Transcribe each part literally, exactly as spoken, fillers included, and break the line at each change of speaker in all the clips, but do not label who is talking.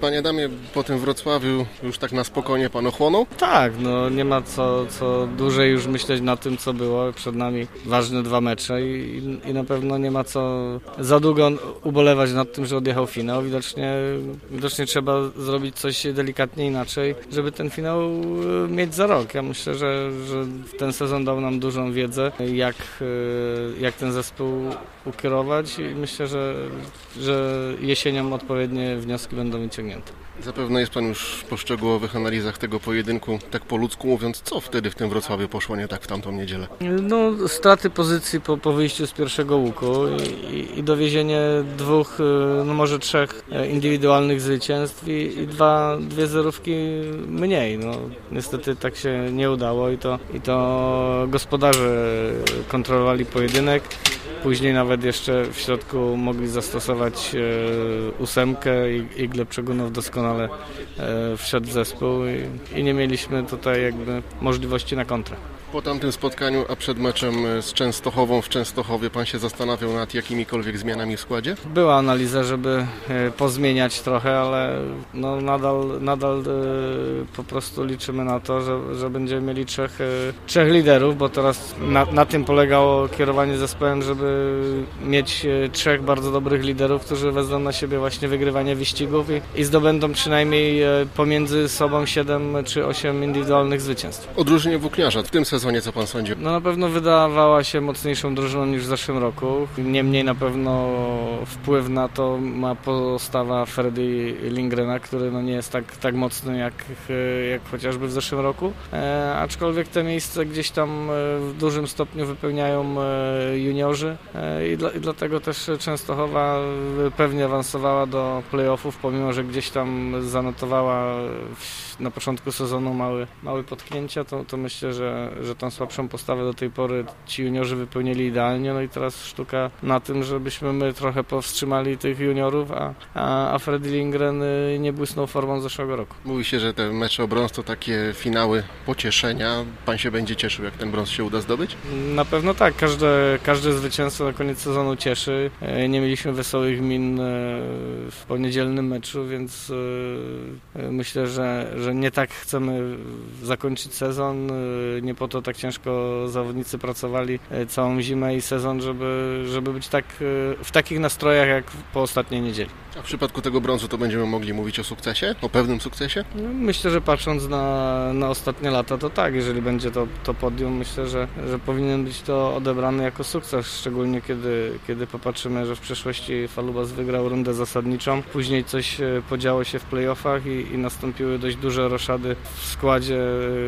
Panie Adamie, po tym Wrocławiu już tak na spokojnie Pan ochłonął?
Tak, no nie ma co, co dłużej już myśleć na tym, co było. Przed nami ważne dwa mecze i, i na pewno nie ma co za długo ubolewać nad tym, że odjechał finał. Widocznie, widocznie trzeba zrobić coś delikatnie inaczej, żeby ten finał mieć za rok. Ja myślę, że, że ten sezon dał nam dużą wiedzę, jak, jak ten zespół ukierować i myślę, że, że jesienią odpowiednie wnioski będą wyciągnięte.
Zapewne jest Pan już po szczegółowych analizach tego pojedynku, tak po ludzku mówiąc, co wtedy w tym Wrocławiu poszło nie tak w tamtą niedzielę?
No, straty pozycji po, po wyjściu z pierwszego łuku i, i, i dowiezienie dwóch, no może trzech indywidualnych zwycięstw i, i dwa, dwie zerówki mniej. No, niestety tak się nie udało i to, i to gospodarze kontrolowali pojedynek. Później nawet jeszcze w środku mogli zastosować e, ósemkę i, i Gleb Czegunow doskonale e, wszedł w zespół i, i nie mieliśmy tutaj jakby możliwości na kontrę.
Po tamtym spotkaniu, a przed meczem z Częstochową w Częstochowie Pan się zastanawiał nad jakimikolwiek zmianami w składzie?
Była analiza, żeby e, pozmieniać trochę, ale no nadal, nadal e, po prostu liczymy na to, że, że będziemy mieli trzech, e, trzech liderów, bo teraz na, na tym polegało kierowanie zespołem, żeby mieć e, trzech bardzo dobrych liderów, którzy wezmą na siebie właśnie wygrywanie wyścigów i, i zdobędą przynajmniej e, pomiędzy sobą siedem czy osiem indywidualnych zwycięstw.
Odróżnienie włókniarza w tym sezonie, co Pan sądzi?
No na pewno wydawała się mocniejszą drużyną niż w zeszłym roku. Niemniej na pewno wpływ na to ma postawa Freddy Lindgrena, który no nie jest tak, tak mocny jak, jak chociażby w zeszłym roku. E, aczkolwiek te miejsca gdzieś tam w dużym stopniu wypełniają juniorzy e, i, dla, i dlatego też Częstochowa pewnie awansowała do play-offów, pomimo że gdzieś tam zanotowała w, na początku sezonu mały, mały potknięcia, to, to myślę, że, że tą słabszą postawę do tej pory ci juniorzy wypełnili idealnie, no i teraz sztuka na tym, żebyśmy my trochę powstrzymali tych juniorów, a, a, a Freddy Lindgren nie błysnął formą z zeszłego roku.
Mówi się, że te mecze o brąz to takie finały pocieszenia. Pan się będzie cieszył, jak ten brąz się uda zdobyć?
Na pewno tak, każde, każde zwycięstwo na koniec sezonu cieszy. Nie mieliśmy wesołych min w poniedzielnym meczu, więc myślę, że, że nie tak chcemy zakończyć sezon. Nie po to tak ciężko zawodnicy pracowali całą zimę i sezon, żeby, żeby być tak w takich nastrojach jak po ostatniej niedzieli.
A w przypadku tego brązu to będziemy mogli mówić o sukcesie? O pewnym sukcesie?
Myślę, że patrząc na, na ostatnie lata, to tak, jeżeli będzie to, to podium, myślę, że, że powinien być to odebrane jako sukces, szczególnie kiedy, kiedy popatrzymy, że w przeszłości Falubas wygrał rundę zasadniczą, później coś podziało się w play-offach i, i nastąpiły dość duże roszady w składzie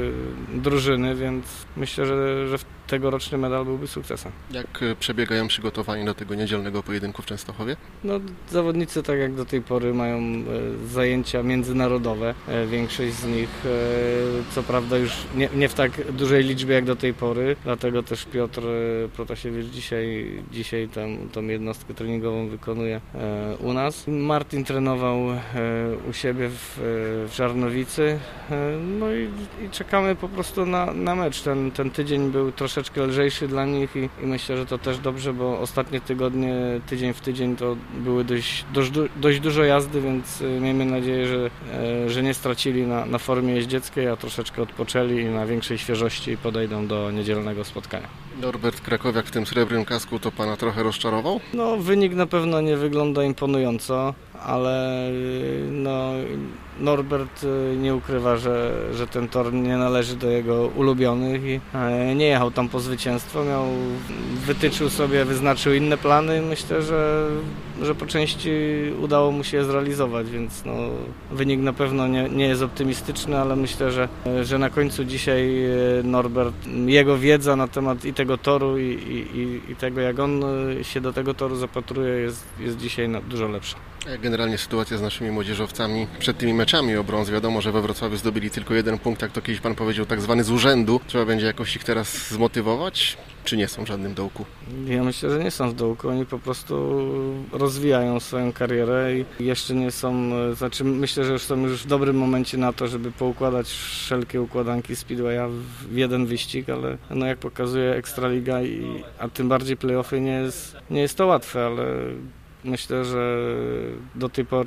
drużyny, więc myślę, że, że tegoroczny medal byłby sukcesem.
Jak przebiegają przygotowania do tego niedzielnego pojedynku w Częstochowie?
No, zawodnicy tak jak do tej pory mają e, zajęcia międzynarodowe. E, większość z nich e, co prawda już nie, nie w tak dużej liczbie jak do tej pory, dlatego też Piotr e, Protasiewicz dzisiaj, dzisiaj tam, tą jednostkę treningową wykonuje e, u nas. Martin trenował e, u siebie w, e, w Żarnowicy, e, no i, i czekamy po prostu na, na mecz. Ten, ten tydzień był troszeczkę lżejszy dla nich i, i myślę, że to też dobrze, bo ostatnie tygodnie, tydzień w tydzień to były dość, dość, dość dużo jazdy, więc miejmy nadzieję, że, że nie stracili na, na formie jeździeckiej, a troszeczkę odpoczęli i na większej świeżości podejdą do niedzielnego spotkania.
Norbert Krakowiak w tym srebrnym kasku to Pana trochę rozczarował?
No, wynik na pewno nie wygląda imponująco, ale no, Norbert nie ukrywa, że, że ten tor nie należy do jego ulubionych i nie jechał tam po zwycięstwo, miał, wytyczył sobie, wyznaczył inne plany. Myślę, że, że po części udało mu się je zrealizować, więc no, wynik na pewno nie, nie jest optymistyczny, ale myślę, że, że na końcu dzisiaj Norbert, jego wiedza na temat i tego toru i, i, i tego, jak on się do tego toru zapatruje, jest, jest dzisiaj dużo lepsza.
Generalnie sytuacja z naszymi młodzieżowcami przed tymi meczami o brąz. Wiadomo, że we Wrocławiu zdobyli tylko jeden punkt, jak to kiedyś Pan powiedział, tak zwany z urzędu. Trzeba będzie jakoś ich teraz zmotywować, czy nie są w żadnym dołku?
Ja myślę, że nie są w dołku. Oni po prostu rozwijają swoją karierę i jeszcze nie są, znaczy myślę, że już są już w dobrym momencie na to, żeby poukładać wszelkie układanki Speedwaya w jeden wyścig, ale no jak pokazuje Ekstraliga, i, a tym bardziej play-offy, nie jest, nie jest to łatwe, ale myślę, że do tej pory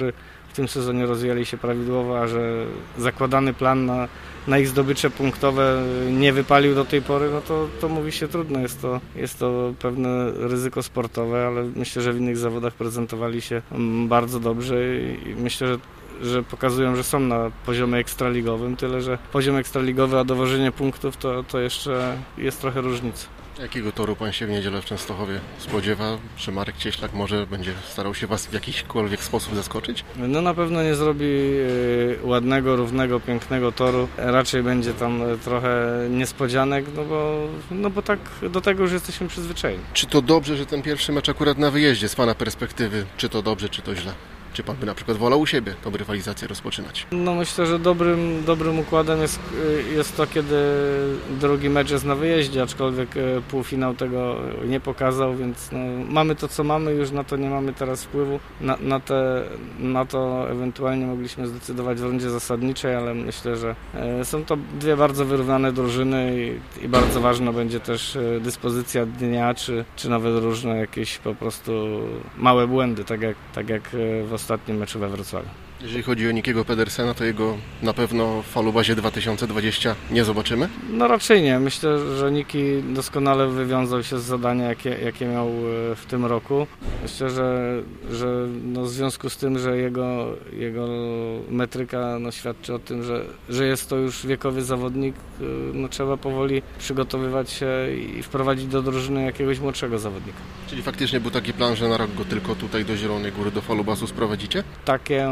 w tym sezonie rozwijali się prawidłowo, a że zakładany plan na, na ich zdobycze punktowe nie wypalił do tej pory, no to, to mówi się trudno. Jest to, jest to pewne ryzyko sportowe, ale myślę, że w innych zawodach prezentowali się bardzo dobrze i myślę, że że pokazują, że są na poziomie ekstraligowym, tyle że poziom ekstraligowy, a dowożenie punktów to, to jeszcze jest trochę różnica.
Jakiego toru pan się w niedzielę w Częstochowie spodziewa? Czy Marek Cieślak może będzie starał się was w jakikolwiek sposób zaskoczyć?
No na pewno nie zrobi ładnego, równego, pięknego toru. Raczej będzie tam trochę niespodzianek, no bo, no bo tak do tego już jesteśmy przyzwyczajeni.
Czy to dobrze, że ten pierwszy mecz akurat na wyjeździe z pana perspektywy? Czy to dobrze, czy to źle? Czy pan by na przykład wolał u siebie tą rywalizację rozpoczynać?
No myślę, że dobrym, dobrym układem jest, jest to, kiedy drugi mecz jest na wyjeździe, aczkolwiek półfinał tego nie pokazał, więc no, mamy to, co mamy, już na to nie mamy teraz wpływu. Na, na, te, na to ewentualnie mogliśmy zdecydować w rundzie zasadniczej, ale myślę, że są to dwie bardzo wyrównane drużyny i, i bardzo ważna będzie też dyspozycja dnia, czy, czy nawet różne jakieś po prostu małe błędy, tak jak, tak jak w ostatnim meczu we Wrocławiu.
Jeżeli chodzi o Nikiego Pedersena, to jego na pewno w Falubazie dwa tysiące dwudziestym nie zobaczymy?
No raczej nie. Myślę, że Niki doskonale wywiązał się z zadania, jakie, jakie miał w tym roku. Myślę, że, że no w związku z tym, że jego, jego metryka no świadczy o tym, że, że jest to już wiekowy zawodnik, no trzeba powoli przygotowywać się i wprowadzić do drużyny jakiegoś młodszego zawodnika.
Czyli faktycznie był taki plan, że na rok go tylko tutaj do Zielonej Góry, do Falubazu sprowadzicie?
Takie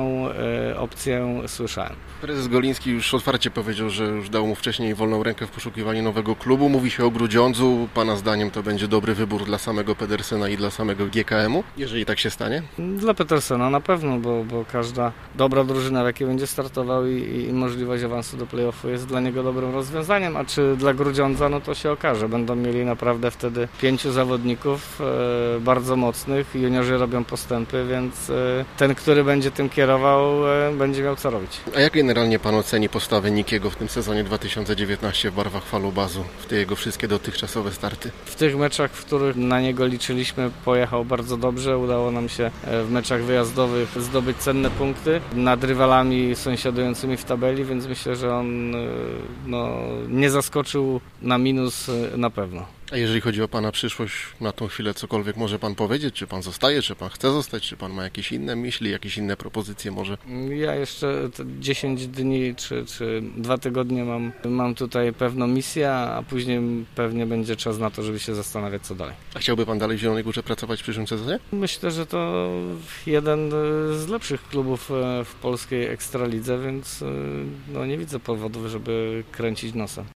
opcję słyszałem.
Prezes Goliński już otwarcie powiedział, że już dał mu wcześniej wolną rękę w poszukiwaniu nowego klubu. Mówi się o Grudziądzu. Pana zdaniem to będzie dobry wybór dla samego Pedersena i dla samego G K M u, jeżeli tak się stanie?
Dla Pedersena na pewno, bo, bo każda dobra drużyna, w jakiej będzie startował i, i możliwość awansu do play-offu jest dla niego dobrym rozwiązaniem, a czy dla Grudziądza, no to się okaże. Będą mieli naprawdę wtedy pięciu zawodników e, bardzo mocnych. Juniorzy robią postępy, więc e, ten, który będzie tym kierował, e, będzie miał co robić.
A jak generalnie pan oceni postawę Nikiego w tym sezonie dwa tysiące dziewiętnastym w barwach Falubazu, w te jego wszystkie dotychczasowe starty?
W tych meczach, w których na niego liczyliśmy, pojechał bardzo dobrze. Udało nam się w meczach wyjazdowych zdobyć cenne punkty nad rywalami sąsiadującymi w tabeli, więc myślę, że on no, nie zaskoczył na minus na pewno.
A jeżeli chodzi o pana przyszłość, na tą chwilę cokolwiek może pan powiedzieć? Czy pan zostaje, czy pan chce zostać, czy pan ma jakieś inne myśli, jakieś inne propozycje może?
Ja jeszcze dziesięć dni czy, czy dwa tygodnie mam, mam tutaj pewną misję, a później pewnie będzie czas na to, żeby się zastanawiać, co dalej.
A chciałby pan dalej w Zielonej Górze pracować w przyszłym sezonie?
Myślę, że to jeden z lepszych klubów w polskiej ekstralidze, więc no, nie widzę powodów, żeby kręcić nosem.